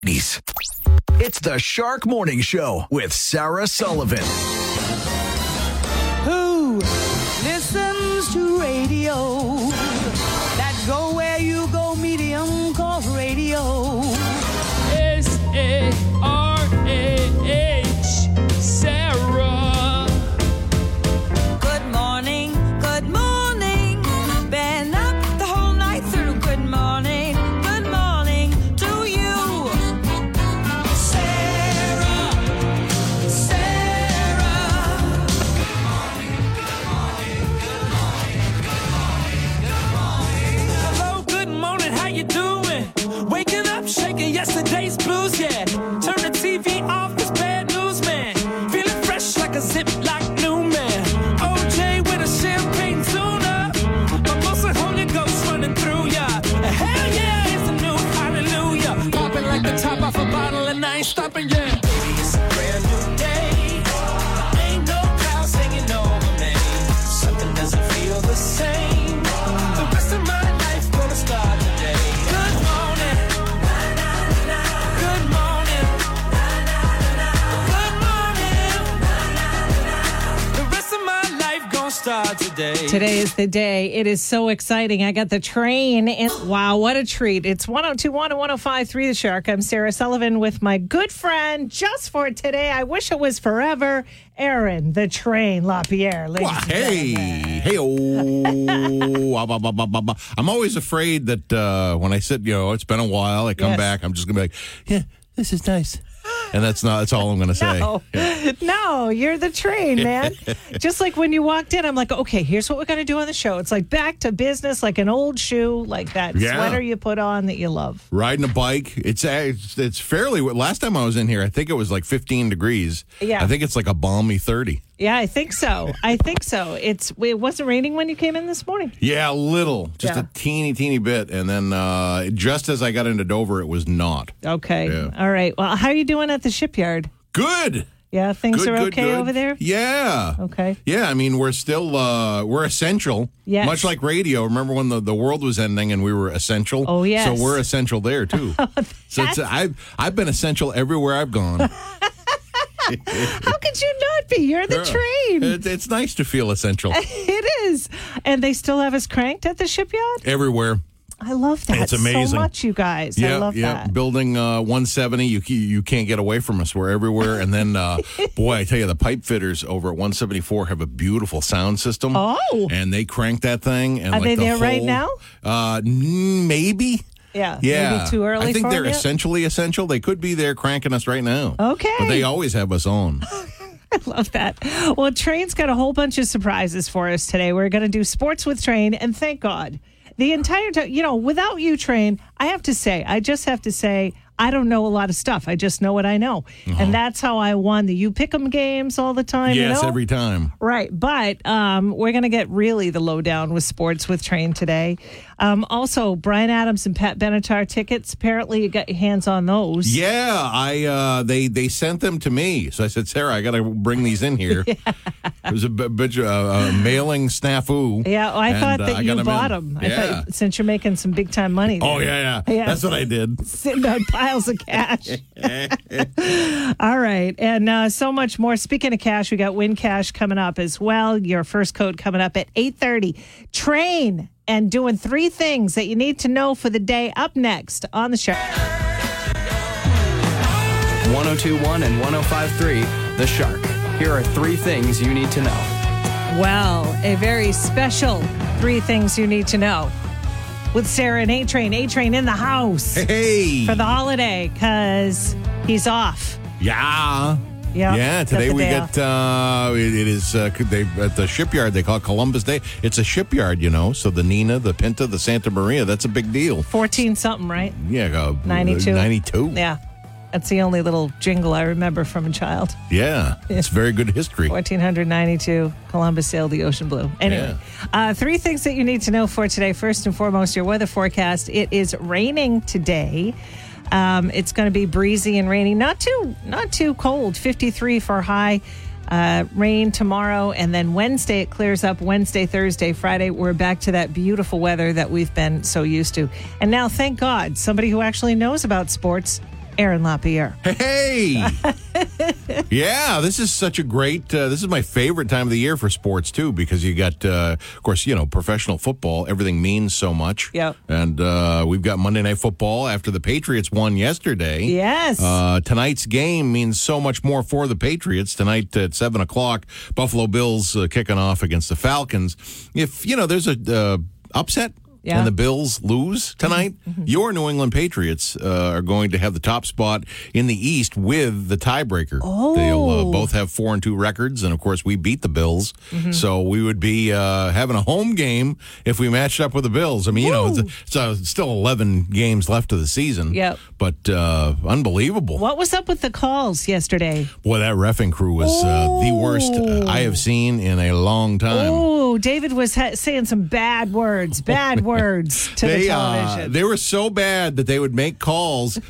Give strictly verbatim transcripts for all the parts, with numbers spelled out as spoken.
It's the Shark Morning Show with Sarah Sullivan. Who listens to radio? That go where you go, medium called radio. S A R A H, Sarah. Good morning, good morning. Been up the whole night through. Good morning, good morning to you. Sarah, Sarah. Good morning, good morning, good morning, good morning, good morning. Hello, good morning, how you doing? Waking up, shaking yesterday's blues, yeah. Turn the T V off, it's bad news, man. Feeling fresh like a Ziploc new man. O J with a champagne tuna. Mimosa Holy Ghost running through ya. Hell yeah, it's a new hallelujah. Popping like the top off a bottle and I ain't stopping yet. Baby, it's a brand new day. Ain't no clouds hanging over me. Something doesn't feel the same. The rest of my life gonna start today. Good morning. Good morning. Good morning. The rest of my life gonna start today. Today is the day. It is so exciting. I got the train. In. Wow, what a treat. It's one oh two point one and one oh five point three The Shark. I'm Sarah Sullivan with my good friend, just for today. I wish it was forever, Aaron, the train LaPierre. Well, hey, hey, oh. I'm always afraid that uh, when I sit, you know, it's been a while, I come Yes. back, I'm just going to be like, yeah, this is nice. And that's not, that's all I'm going to say. No, no, you're the train, man. Just like when you walked in, I'm like, okay, here's what we're going to do on the show. It's like back to business, like an old shoe, like that Yeah. sweater you put on that you love. Riding a bike, it's, it's it's fairly, last time I was in here, I think it was like fifteen degrees. Yeah. I think it's like a balmy thirty. Yeah, I think so. I think so. It's It wasn't raining when you came in this morning. Yeah, a little, just Yeah. a teeny, teeny bit. And then uh, just as I got into Dover, it was not. Okay. Yeah. All right. Well, how are you doing at the shipyard? Good. Yeah, things Good, are good, okay good. over there? Yeah. Okay. Yeah, I mean, we're still, uh, we're essential. Yes. Much like radio. Remember when the, the world was ending and we were essential? Oh, yes. So we're essential there, too. so it's, I've, I've been essential everywhere I've gone. How could you not be? You're the Yeah. train. It, it's nice to feel essential It is. And they still have us cranked at the shipyard? everywhere. I love that It's amazing. so much, you guys. I Yeah, love yeah. that. Building uh, one seventy, you you can't get away from us. We're everywhere. And then, uh, boy, I tell you, the pipe fitters over at one seventy-four have a beautiful sound system. Oh. And they crank that thing. And Are like they the there right whole- now? Uh, mm, maybe. Yeah. Yeah. Maybe too early I think for they're them yet? essentially essential. They could be there cranking us right now. Okay. But they always have us on. I love that. Well, Train's got a whole bunch of surprises for us today. We're going to do sports with Train, and thank God. The entire time, you know, without you, Train, I have to say, I just have to say, I don't know a lot of stuff. I just know what I know. And that's how I won the You Pick 'em games all the time. Yes, you know? every time. Right. But um, we're going to get really the lowdown with sports with Train today. Um, also, Brian Adams and Pat Benatar tickets. Apparently, you got your hands on those. Yeah, I uh, they they sent them to me. So I said, Sarah, I got to bring these in here. It was a bit bit- uh, a mailing snafu. Yeah, well, I and, thought uh, that I you got bought in. them. I Yeah. thought, since you're making some big time money. There. Oh, yeah, yeah, Yeah. That's what I did. Sitting on piles of cash. All right. And uh, so much more. Speaking of cash, we got Win Cash coming up as well. Your first code coming up at eight thirty. Train and doing three things that you need to know for the day up next on the show. one oh two point one and one oh five point three The Shark. Here are three things you need to know. Well, a very special three things you need to know with Sarah and A-Train. A-Train in the house Hey. for the holiday because he's off. Yeah. Yep, Yeah, got today the we day get, uh, it, it is, uh, they, at the shipyard, they call it Columbus Day. It's a shipyard, you know, so the Nina, the Pinta, the Santa Maria, that's a big deal. fourteen something, right? Yeah, uh, ninety-two. ninety-two. Yeah. That's the only little jingle I remember from a child. Yeah, it's very good history. fourteen ninety-two, Columbus sailed the ocean blue. Anyway, uh, three things that you need to know for today. First and foremost, your weather forecast. It is raining today. Um, it's going to be breezy and rainy. Not too, not too cold. fifty-three for high. Uh, rain tomorrow, and then Wednesday it clears up. Wednesday, Thursday, Friday, we're back to that beautiful weather that we've been so used to. And now, thank God, somebody who actually knows about sports, Aaron LaPierre. Hey! Yeah, this is such a great, uh, this is my favorite time of the year for sports, too, because you got, uh, of course, you know, professional football. Everything means so much. Yep. And uh, we've got Monday Night Football after the Patriots won yesterday. Yes. Uh, tonight's game means so much more for the Patriots. Tonight at seven o'clock, Buffalo Bills uh, kicking off against the Falcons. If, you know, there's a uh, upset. Yeah. And the Bills lose tonight, Mm-hmm. your New England Patriots uh, are going to have the top spot in the East with the tiebreaker. Oh. They'll uh, both have four and two records, and of course we beat the Bills, Mm-hmm. so we would be uh, having a home game if we matched up with the Bills. I mean, you know, it's, it's uh, still eleven games left of the season. Yep. But uh, unbelievable. What was up with the calls yesterday? Boy, that reffing crew was uh, the worst uh, I have seen in a long time. Oh, David was ha- saying some bad words, bad words to the They, uh, television. they were so bad that they would make calls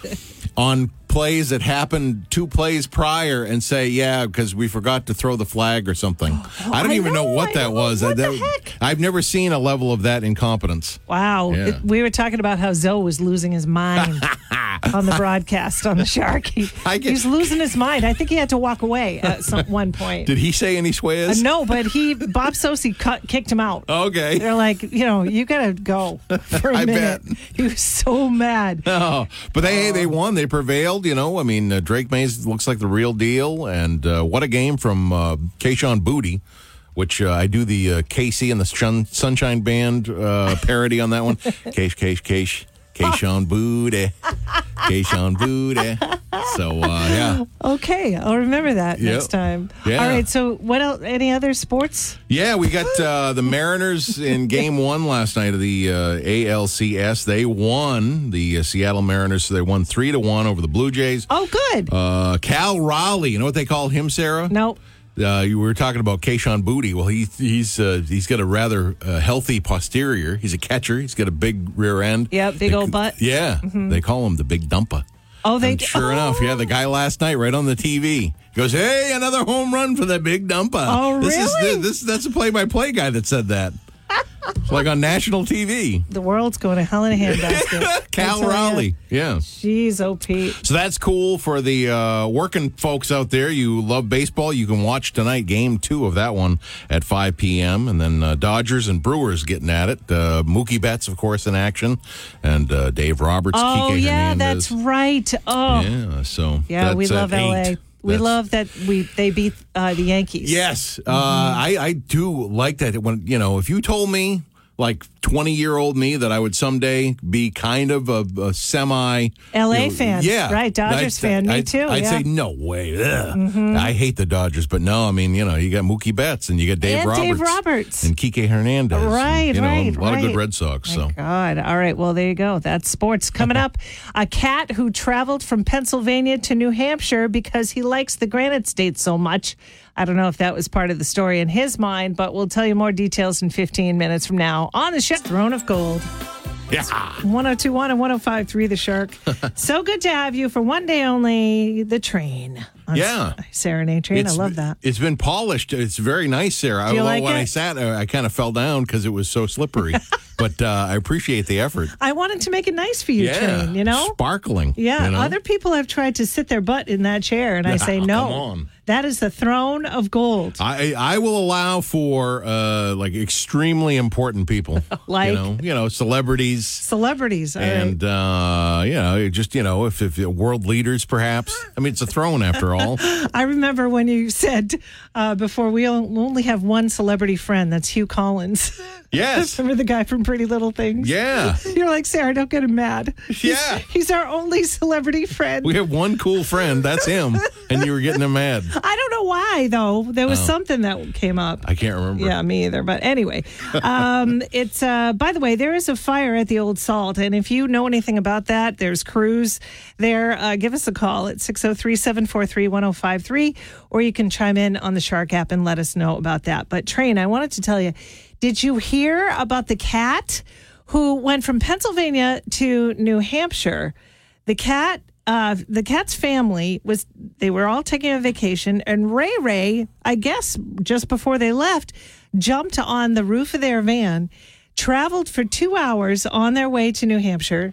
on plays that happened two plays prior and say, yeah, because we forgot to throw the flag or something. I don't I even know, know, what I that know. was. What That- the heck? I've never seen a level of that incompetence. Wow. Yeah. It- we were talking about how Zoe was losing his mind on the broadcast on the Shark. He, I get- he was losing his mind. I think he had to walk away at some one point. Did he say any Uh, swears? no, but he Bob Sosi cut, kicked him out. Okay. They're like, you know, you got to go for a I minute. bet. He was so mad. Oh, but they hey, they won. They prevailed. You know, I mean, uh, Drake Mays looks like the real deal. And uh, what a game from uh, Keishon Boutte, which uh, I do the uh, K C and the Shun- Sunshine Band uh, parody on that one. Keish, Keish, Keish, Keishon Boutte, Keishon Boutte. So, uh, yeah. Okay, I'll remember that Yep. next time. Yeah. All right, so what else? Any other sports? Yeah, we got uh, the Mariners in game one last night of the uh, A L C S. They won, the uh, Seattle Mariners. So they won three to one over the Blue Jays. Oh, good. Uh, Cal Raleigh, you know what they called him, Sarah? no. Uh, you were talking about Keishon Boutte. Well, he, he's uh, he's got a rather uh, healthy posterior. He's a catcher. He's got a big rear end. Yeah, big They- old butt. Yeah, they call him the Big Dumpa. Oh, they And sure enough, yeah, the guy last night right on the T V he goes, "Hey, another home run for that Big Dumpa." Oh, this really? Is, this that's a play-by-play guy that said that. It's like on national T V. The world's going to hell in a handbasket. I Cal tell ya. Raleigh, yeah. Jeez, oh, Pete. So that's cool for the uh, working folks out there. You love baseball. You can watch tonight, game two of that one at five p.m. And then uh, Dodgers and Brewers getting at it. Uh, Mookie Betts, of course, in action. And uh, Dave Roberts, Oh, Kike yeah, Hernandez. that's right. Oh, Yeah, so yeah, we that's love at L A. eight. We That's- love that we they beat uh, the Yankees. Yes, Mm-hmm. uh, I, I do like that. When you know, if you told me, like twenty-year-old me, that I would someday be kind of a, a semi L A you know, fan. yeah, Right, Dodgers I'd- fan. Me I'd- too, I'd yeah. say no way. Ugh. I hate the Dodgers, but no, I mean, you know, you got Mookie Betts and you got Dave And Roberts, Dave Roberts. and Kike Hernandez, and, Right, you know, right, a lot of right. good Red Sox. So My God. All right. Well, there you go. That's sports. Coming up, a cat who traveled from Pennsylvania to New Hampshire because he likes the Granite State so much. I don't know if that was part of the story in his mind, but we'll tell you more details in fifteen minutes from now on the show. Throne of Gold. yeah, one oh two point one and one oh five point three The Shark. So good to have you for one day only, the train. On Yeah. Serenade Train. I It's- love that. It's been polished. It's very nice, Sarah. Do you Although like when it? I sat, uh, I kind of fell down because it was so slippery. But uh, I appreciate the effort. I wanted to make it nice for you, Yeah, Train, you know? sparkling. Yeah, you know? other people have tried to sit their butt in that chair, and I say Oh, no. come on. That is the throne of gold. I I will allow for uh, like extremely important people, Like? you know, you know, celebrities, Celebrities, all right. and uh, you know, just you know, if, if world leaders, perhaps. I mean, it's a throne after all. I remember when you said uh, before we only have one celebrity friend. That's Hugh Collins. Yes. Remember the guy from Pretty Little Things? Yeah. You're like, Sarah, don't get him mad. Yeah. He's, he's our only celebrity friend. We have one cool friend. That's him, and you were getting him mad. I don't know why, though. There was something that came up. I can't remember. Yeah, me either. But anyway, um, it's, uh, by the way, there is a fire at the Old Salt. And if you know anything about that, there's crews there. Uh, give us a call at six oh three, seven four three, one oh five three, or you can chime in on the Shark app and let us know about that. But Train, I wanted to tell you, did you hear about the cat who went from Pennsylvania to New Hampshire? The cat Uh, the cat's family was, they were all taking a vacation, and Ray Ray, I guess just before they left, jumped on the roof of their van, traveled for two hours on their way to New Hampshire,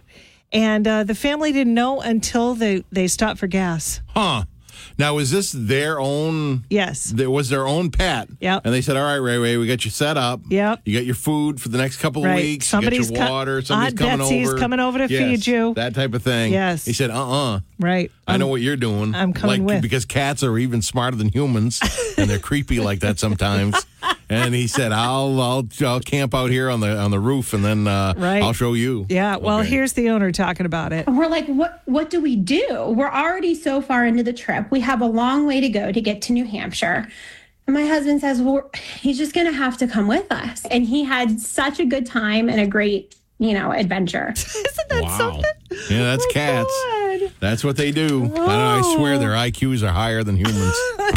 And uh, the family didn't know until they, they stopped for gas. Huh. Now, is this their own? Yes. There was their own pet. Yep. And they said, all right, Ray Ray, we got you set up. Yep. You got your food for the next couple of Right. weeks. Somebody's you got your co- water. Somebody's Aunt coming Betsy's over. coming over to Yes, feed you. That type of thing. Yes. He said, uh-uh. Right. I know Um, what you're doing. I'm coming like, with. Because cats are even smarter than humans, and they're creepy like that sometimes. And he said, "I'll I'll I'll camp out here on the on the roof, and then uh, Right. I'll show you." Yeah. Well, Okay. here's the owner talking about it. We're like, what what do we do? We're already so far into the trip. We have a long way to go to get to New Hampshire. And my husband says, well, he's just going to have to come with us. And he had such a good time and a great, you know, adventure. Isn't that Wow. something? Yeah, that's Oh, cats. God. That's what they do. I, know, I swear their I Qs are higher than humans.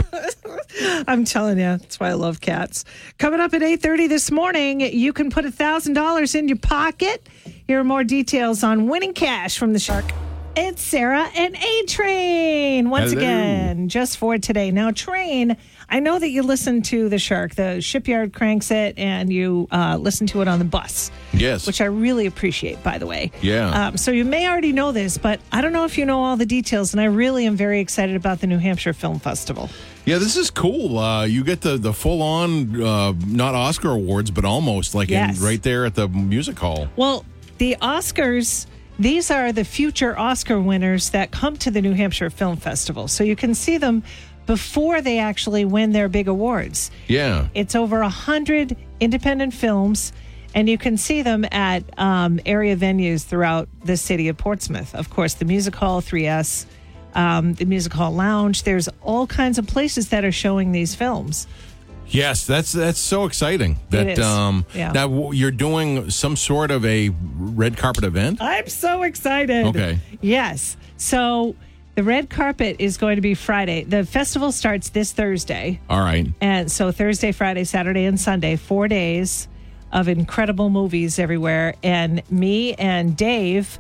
I'm telling you, that's why I love cats. Coming up at eight thirty this morning, you can put one thousand dollars in your pocket. Here are more details on winning cash from the Shark. It's Sarah and A-Train once Hello. again, just for today. Now, Train, I know that you listen to the Shark. The shipyard cranks it, and you uh, listen to it on the bus. Yes. Which I really appreciate, by the way. Yeah. Um, so you may already know this, but I don't know if you know all the details, and I really am very excited about the New Hampshire Film Festival. Yeah, this is cool. Uh, you get the, the full on, uh, not Oscar awards, but almost like Yes. in, right there at the music hall. Well, the Oscars, these are the future Oscar winners that come to the New Hampshire Film Festival. So you can see them before they actually win their big awards. Yeah. It's over one hundred independent films, and you can see them at um, area venues throughout the city of Portsmouth. Of course, the Music Hall, three S, um, the Music Hall Lounge. There's all kinds of places that are showing these films. Yes, that's that's so exciting. That is. um Yeah. now w- you're doing some sort of a red carpet event. I'm so excited. Okay. Yes. So the red carpet is going to be Friday. The festival starts this Thursday. All right. And so Thursday, Friday, Saturday, and Sunday, four days of incredible movies everywhere. And me and Dave,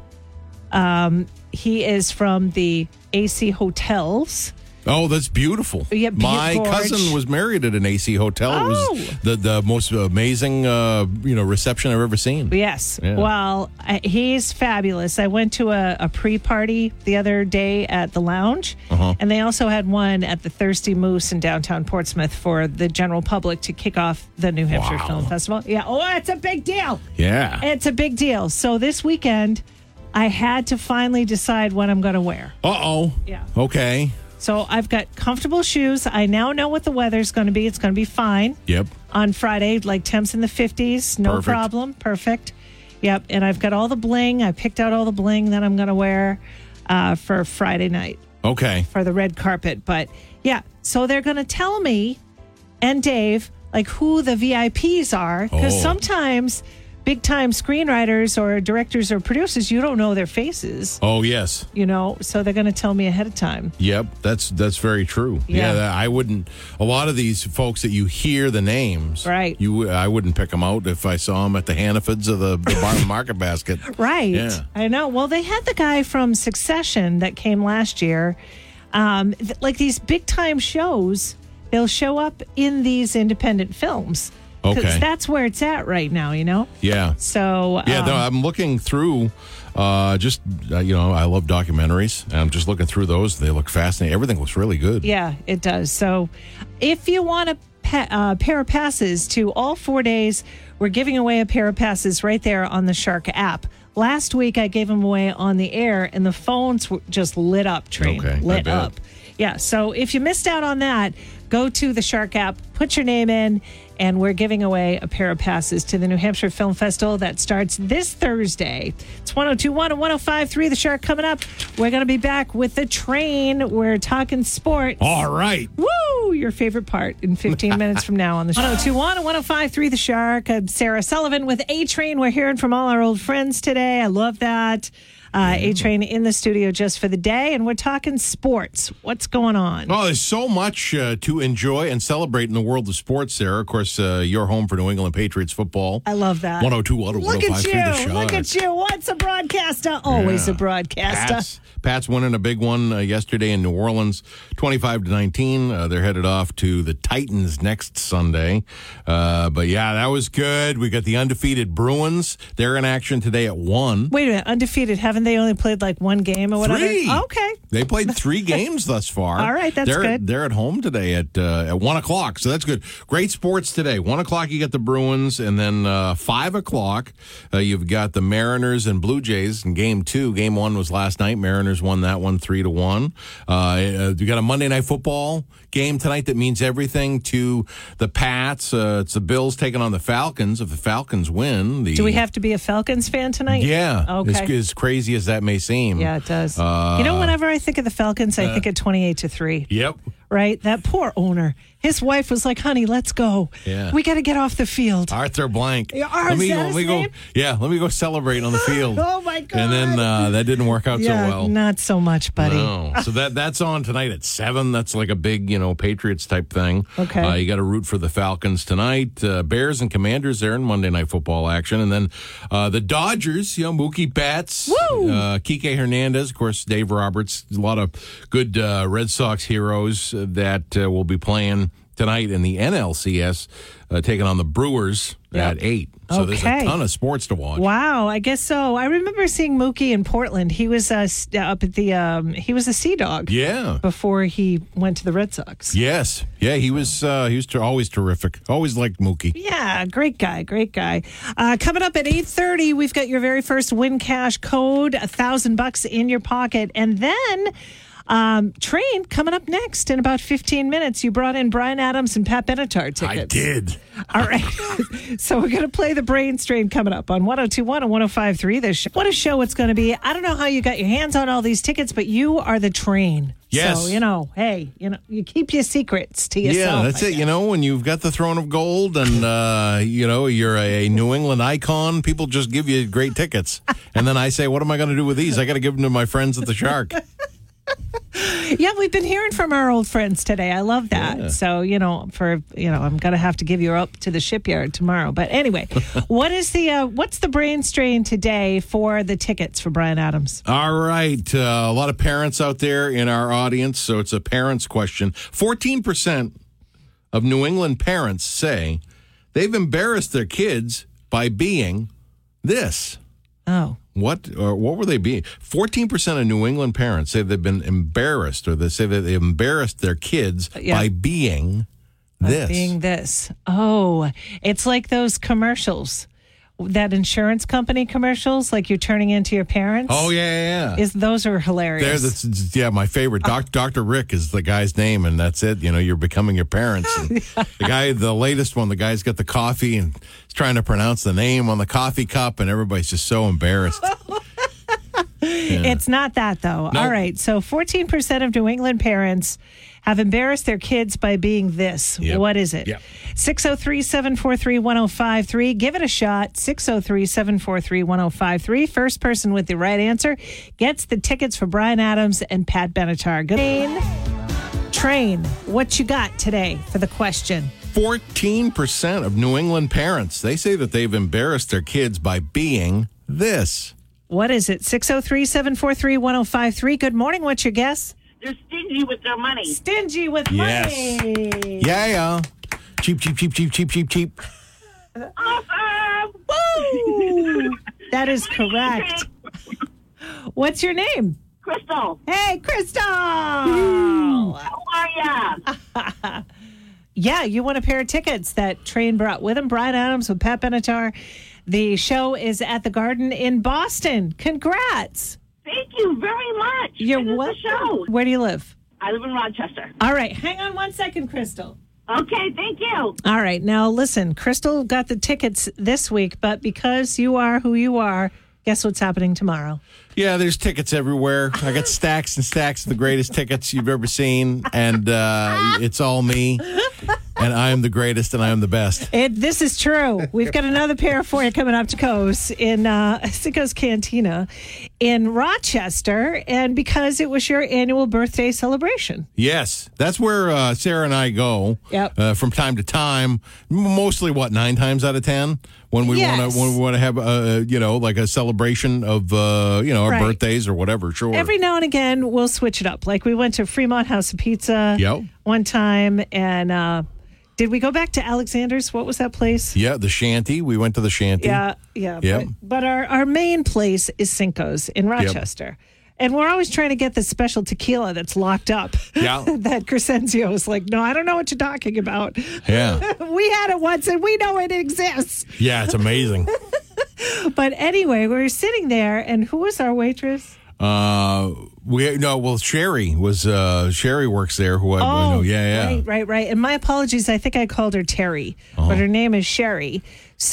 um, he is from the A C Hotels. Oh, that's beautiful. Yeah, Be- My Gorge. cousin was married at an A C hotel. It Oh. was the, the most amazing uh, you know reception I've ever seen. Yes. Yeah. Well, I- he's fabulous. I went to a, a pre-party the other day at the lounge, Uh-huh. and they also had one at the Thirsty Moose in downtown Portsmouth for the general public to kick off the New Hampshire Wow. Film Festival. Yeah. Oh, it's a big deal. Yeah. It's a big deal. So this weekend, I had to finally decide what I'm going to wear. Uh oh. Yeah. Okay. So I've got comfortable shoes. I now know what the weather's going to be. It's going to be fine. Yep. On Friday, like temps in the fifties, no Perfect. problem. Perfect. Yep. And I've got all the bling. I picked out all the bling that I'm going to wear uh, for Friday night Okay. for the red carpet. But yeah, so they're going to tell me and Dave like who the V I Ps are, because Oh. sometimes big time screenwriters or directors or producers, you don't know their faces, Oh yes. you know, so they're going to tell me ahead of time. Yep, that's that's very true. Yeah. Yeah, that, I wouldn't. A lot of these folks that you hear the names, Right. You, I wouldn't pick them out if I saw them at the Hannafords of the, the bar market basket. Right. Yeah. I know. Well, they had the guy from Succession that came last year. Um, th- like these big time shows, they'll show up in these independent films. 'Cause Okay. that's where it's at right now, you know? Yeah. So, Yeah, um, no, I'm looking through. Uh, just uh, you know, I love documentaries, and I'm just looking through those. They look fascinating. Everything looks really good. yeah, it does. So, if you want a pa- uh, pair of passes to all four days, we're giving away a pair of passes right there on the Shark app. Last week, I gave them away on the air, and the phones were just lit up, Train. Okay, I lit bet. up. Yeah, so if you missed out on that, go to the Shark app, put your name in, and we're giving away a pair of passes to the New Hampshire Film Festival that starts this Thursday. It's one oh two point one and one oh five point three The Shark coming up. We're going to be back with the Train. We're talking sports. All right. Woo! Your favorite part in fifteen minutes from now on the show. one oh two point one and one oh five point three The Shark. I'm Sarah Sullivan with A-Train. We're hearing from all our old friends today. I love that. Uh, A-Train in the studio just for the day, and we're talking sports. What's going on? Oh, there's so much uh, to enjoy and celebrate in the world of sports, Sarah. Of course, uh, you're home for New England Patriots football. I love that. one oh two point one and Look at one oh five point three The you. Shark. Look at you. Once a broadcaster, always Yeah. a broadcaster. Pats, Pats winning a big one uh, yesterday in New Orleans, twenty-five to nineteen. Uh, they're headed off to the Titans next Sunday. Uh, but yeah, that was good. We got the undefeated Bruins. They're in action today at one. Wait a minute, undefeated. Haven't they only played like one game or whatever? Three. Oh, okay. They played three games thus far. All right, that's they're, good. They're at home today at uh, at one o'clock, so that's good. Great sports today. One o'clock you get the Bruins, and then uh, five o'clock uh, you've got the Mariners and Blue Jays in game two. Game one was last night. Mariners won that one three to one. Uh, you got a Monday Night Football game tonight that means everything to the Pats. Uh, it's the Bills taking on the Falcons. If the Falcons win, the Do we have to be a Falcons fan tonight? yeah, Okay. as, as crazy as that may seem. Yeah, it does. Uh, you know, whenever I think of the Falcons, I think of twenty-eight to three. Yep. Right? That poor owner. His wife was like, honey, let's go. Yeah. We got to get off the field. Arthur Blank. Yeah, Ar- let me, is that let his me go. name? Yeah, let me go celebrate on the field. Oh, my God. And then uh, that didn't work out yeah, so well. not so much, buddy. No. So that that's on tonight at seven. That's like a big, you know, Patriots type thing. Okay. Uh, you got to root for the Falcons tonight. Uh, Bears and Commanders there in Monday Night Football action, and then uh, the Dodgers. You know, Mookie Betts, Woo! uh, Kike Hernandez, of course, Dave Roberts. A lot of good uh, Red Sox heroes that uh, will be playing tonight in the N L C S, uh, taking on the Brewers Yep. at eight. So there's Okay. a ton of sports to watch. Wow, I guess so. I remember seeing Mookie in Portland. He was uh, st- up at the, um, he was a Sea Dog Yeah. before he went to the Red Sox. Yes. Yeah, he was uh, he was ter- always terrific. Always liked Mookie. Yeah, great guy, great guy. Uh, coming up at eight thirty, we've got your very first Win Cash code, a thousand bucks in your pocket. And then um, Train coming up next in about fifteen minutes. You brought in Brian Adams and Pat Benatar tickets. I did. All right. So we're going to play the Brain Strain coming up on one oh two point one and one oh five point three. This show. What a show it's going to be. I don't know how you got your hands on all these tickets, but you are the Train. Yes. So, you know, hey, you know, you keep your secrets to yourself. Yeah, that's I it. guess. You know, when you've got the throne of gold and, uh, you know, you're a New England icon, people just give you great tickets. And then I say, what am I going to do with these? I got to give them to my friends at the Shark. Yeah, we've been hearing from our old friends today. I love that. Yeah. So, you know, for, you know, I'm going to have to give you up to the shipyard tomorrow. But anyway, what is the, uh, what's the Brain Strain today for the tickets for Brian Adams? All right. Uh, a lot of parents out there in our audience, so it's a parents question. fourteen percent of New England parents say they've embarrassed their kids by being this. Oh. What or what were they being? fourteen percent of New England parents say they've been embarrassed, or they say that they embarrassed their kids Yeah. by being this. Being this. Oh, it's like those commercials, that insurance company commercials, like you're turning into your parents. Oh, yeah, yeah, yeah. Is those are hilarious. There, that's, yeah, my favorite. Doc, Doctor Rick is the guy's name, and that's it. You know, you're becoming your parents. And the guy, the latest one, the guy's got the coffee and he's trying to pronounce the name on the coffee cup, and everybody's just so embarrassed. It's not that, though. Nope. All right. So fourteen percent of New England parents have embarrassed their kids by being this. Yep. What is it? Yep. six oh three, seven four three, one oh five three. Give it a shot. six oh three, seven four three, one oh five three. First person with the right answer gets the tickets for Brian Adams and Pat Benatar. Good Train. Train. What you got today for the question? fourteen percent of New England parents, they say that they've embarrassed their kids by being this. What is it? six oh three, seven four three, one oh five three. Good morning. What's your guess? They're stingy with their money. Stingy with Yes. money. Yeah, yeah. Cheap, cheap, cheap, cheap, cheap, cheap, cheap. Awesome! Woo! That is correct. What's your name? Crystal, Hey, Crystal. how are ya? Yeah, you won a pair of tickets that Train brought with him. Brian Adams with Pat Benatar. The show is at the Garden in Boston. Congrats. Thank you very much. You're This is welcome. the show. Where do you live? I live in Rochester. All right, hang on one second, Crystal. Okay, thank you. All right, now listen, Crystal got the tickets this week, but because you are who you are, guess what's happening tomorrow? Yeah, there's tickets everywhere. I got stacks and stacks of the greatest tickets you've ever seen, and uh, it's all me. And I am the greatest, and I am the best. It, this is true. We've got another pair for you coming up to Coast in uh, Sicko's Cantina in Rochester, and because it was your annual birthday celebration. Yes, that's where uh, Sarah and I go. Yep. Uh, from time to time, mostly what nine times out of ten when we Yes. want to when we want to have uh, you know like a celebration of uh, you know our Right. birthdays or whatever. Sure. Every now and again, we'll switch it up. Like we went to Fremont House of Pizza Yep. one time. And uh, did we go back to Alexander's? What was that place? yeah, the shanty. We went to the shanty. Yeah, yeah. Yep. But, but our, our main place is Cinco's in Rochester. And we're always trying to get the special tequila that's locked up. Yeah. That Crescenzio is like, no, I don't know what you're talking about. Yeah. We had it once and we know it exists. Yeah, it's amazing. But anyway, we were sitting there, and who was our waitress? Uh, we no, well, Sherry was uh, Sherry works there. Who I, I know, yeah, yeah. Right, right, right. And my apologies. I think I called her Terry, but her name is Sherry.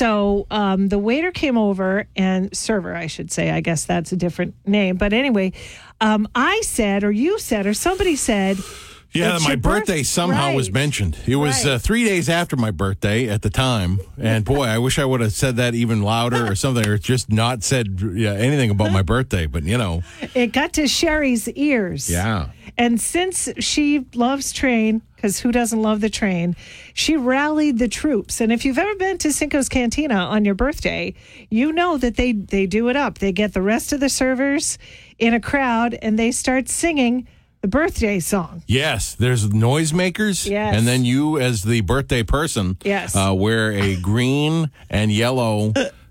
So um, the waiter came over and server, I should say. I guess that's a different name. But anyway, um, I said, or you said, or somebody said. Yeah, it's my your birth- birthday somehow was Right. mentioned. It was Right. uh, three days after my birthday at the time, and boy, I wish I would have said that even louder or something, or just not said yeah, anything about my birthday. But you know, It got to Sherry's ears. yeah, And since she loves train, because who doesn't love the train, she rallied the troops. And if you've ever been to Cinco's Cantina on your birthday, you know that they, they do it up. They get the rest of the servers in a crowd and they start singing the birthday song. yes. There's noisemakers, Yes. and then you, as the birthday person, Yes. uh, wear a green and yellow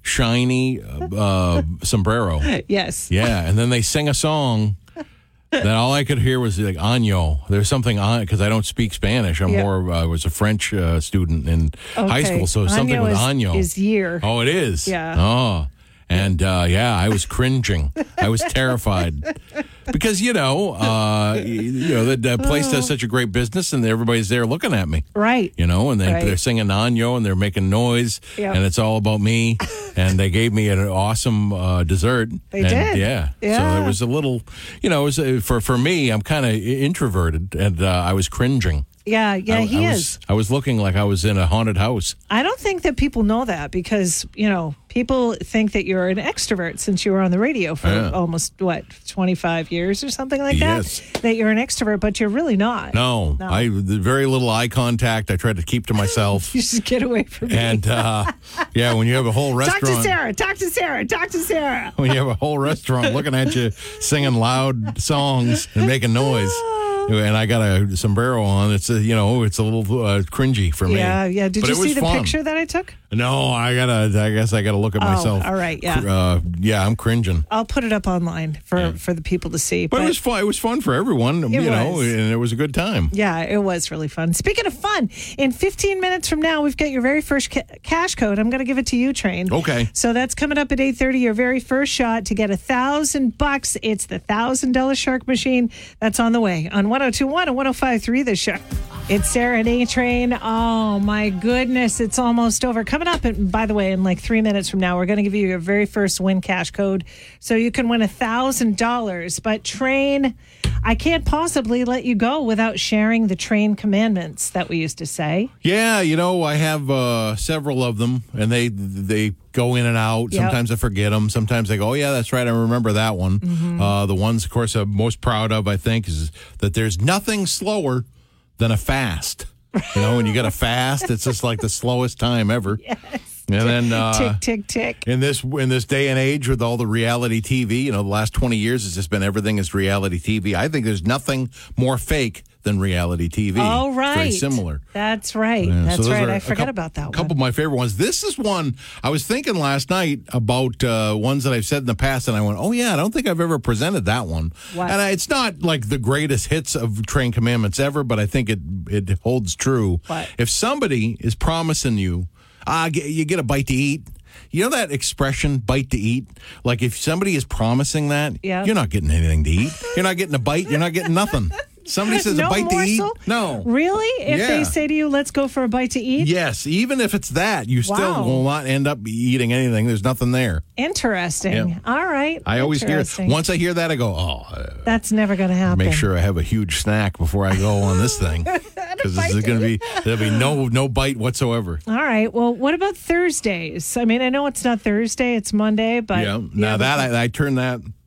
shiny uh, uh, sombrero. Yes. Yeah, and then they sing a song. That all I could hear was like año. There's something on because I don't speak Spanish. I'm Yeah. more. I was a French uh, student in high Okay. school, so something Año with is- año is year. Oh, it is. Yeah. Oh, and uh, yeah, I was cringing. I was terrified because you know, uh, you know, the, the place does such a great business, and everybody's there looking at me. Right. You know, and they, Right. they're singing año and they're making noise, Yep. and it's all about me. And they gave me an awesome uh, dessert. They and, did. Yeah. Yeah. So it was a little, you know, it was, uh, for for me, I'm kind of introverted, and uh, I was cringing. Yeah, yeah, I, he I is. Was, I was looking like I was in a haunted house. I don't think that people know that because, you know, people think that you're an extrovert since you were on the radio for Yeah. almost, what, twenty-five years or something like that? Yes. That you're an extrovert, but you're really not. No, No. I very little eye contact. I tried to keep to myself. You just get away from me. And uh, yeah, when you have a whole Talk restaurant, to Sarah. Talk to Sarah. Talk to Sarah. when you have a whole restaurant looking at you singing loud songs and making noise, and I got a sombrero on, it's a, you know, it's a little uh, cringy for me. Yeah, yeah. Did But you it was see the fun. picture that I took? No, I gotta. I guess I gotta look at myself. all right, yeah. Uh, yeah, I'm cringing. I'll put it up online for, Yeah. for the people to see. But, it was fun. It was fun for everyone, It you know, was. and it was a good time. Yeah, it was really fun. Speaking of fun, in fifteen minutes from now, we've got your very first ca- cash code. I'm going to give it to you, Train. Okay. So that's coming up at eight thirty, your very first shot to get a thousand bucks. It's the one thousand dollars Shark Machine. That's on the way on one oh two point one and one oh five point three The Shark. It's Sarah and A-Train. Oh, my goodness. It's almost over. Coming up, and by the way, in like three minutes from now, we're going to give you your very first win cash code so you can win one thousand dollars. But Train, I can't possibly let you go without sharing the Train commandments that we used to say. Yeah, you know, I have uh, several of them, and they they go in and out. Yep. Sometimes I forget them. Sometimes I go, oh, yeah, that's right. I remember that one. Mm-hmm. Uh, the ones, of course, I'm most proud of, I think, is that there's nothing slower than a fast. You know, when you get a fast, it's just like the slowest time ever. Yes. And then uh, tick, tick, tick. in this in this day and age with all the reality T V, you know, the last twenty years has just been everything is reality T V. I think there's nothing more fake than reality T V. Oh, It's right. very similar. That's right. Yeah, That's so those right. are I a forgot couple- about that A one. couple of my favorite ones. This is one I was thinking last night about uh, ones that I've said in the past, and I went, "Oh yeah, I don't think I've ever presented that one." What? And I, it's not like the greatest hits of Train Commandments ever, but I think it it holds true. What? If somebody is promising you, ah, get, you get a bite to eat. You know that expression, bite to eat? Like if somebody is promising that, Yeah. you're not getting anything to eat. You're not getting a bite. You're not getting nothing. Somebody says no a bite morsel? to eat. No. Really? If Yeah. they say to you, let's go for a bite to eat? Yes, even if it's that, you still Wow. will not end up eating anything. There's nothing there. Interesting. Yeah. All right. I always hear it. Interesting. Once I hear that, I go, oh, uh, That's never going to happen. make sure I have a huge snack before I go on this thing. Because this is going to be, there'll be no no bite whatsoever. All right. Well, what about Thursdays? I mean, I know it's not Thursday, it's Monday, but Yeah. you Now have that, a- I, I turn that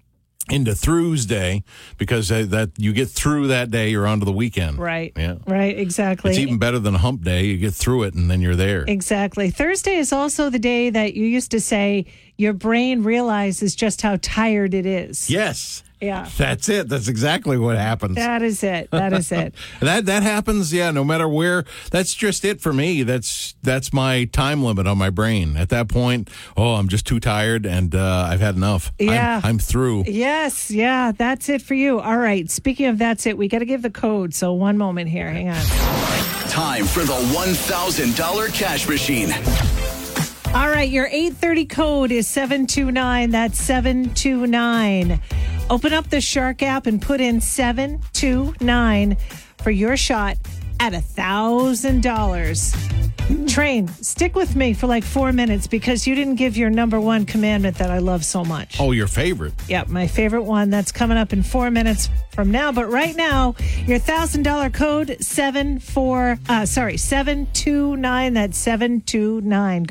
into Thursday because uh, that you get through that day, you're on to the weekend. Right. Yeah. Right. Exactly. It's even better than a hump day. You get through it and then you're there. Exactly. Thursday is also the day that you used to say your brain realizes just how tired it is. Yes. Yeah. That's it. That's exactly what happens. That is it. That is it. that that happens, yeah, no matter where. That's just it for me. That's that's my time limit on my brain. At that point, oh, I'm just too tired and uh, I've had enough. Yeah. I'm, I'm through. Yes. Yeah. That's it for you. All right. Speaking of that's it, we got to give the code. So one moment here. Hang on. Time for the one thousand dollars cash machine. All right. Your eight thirty code is seven two nine. That's seven two nine. Open up the Shark app and put in seven two nine for your shot at one thousand dollars. Train, stick with me for like four minutes because you didn't give your number one commandment that I love so much. Oh, your favorite. Yep, my favorite one. That's coming up in four minutes from now. But right now, your one thousand dollars code, seven four, uh, sorry, seven two nine. That's seven two nine.